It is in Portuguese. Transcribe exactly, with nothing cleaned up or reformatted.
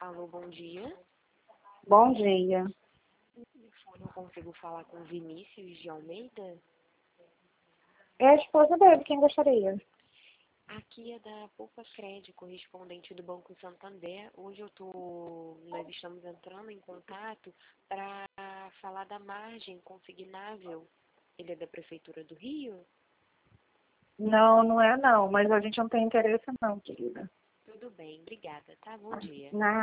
Alô, bom dia. Bom dia. No telefone eu consigo falar com Vinícius de Almeida? É a esposa dele, quem gostaria? Aqui é da Poupa Cred, correspondente do Banco Santander. Hoje eu tô, nós estamos entrando em contato para falar da margem consignável. Ele é da Prefeitura do Rio? Não, não é não, mas a gente não tem interesse não, querida. Tudo bem, obrigada, tá? Bom dia. Nada.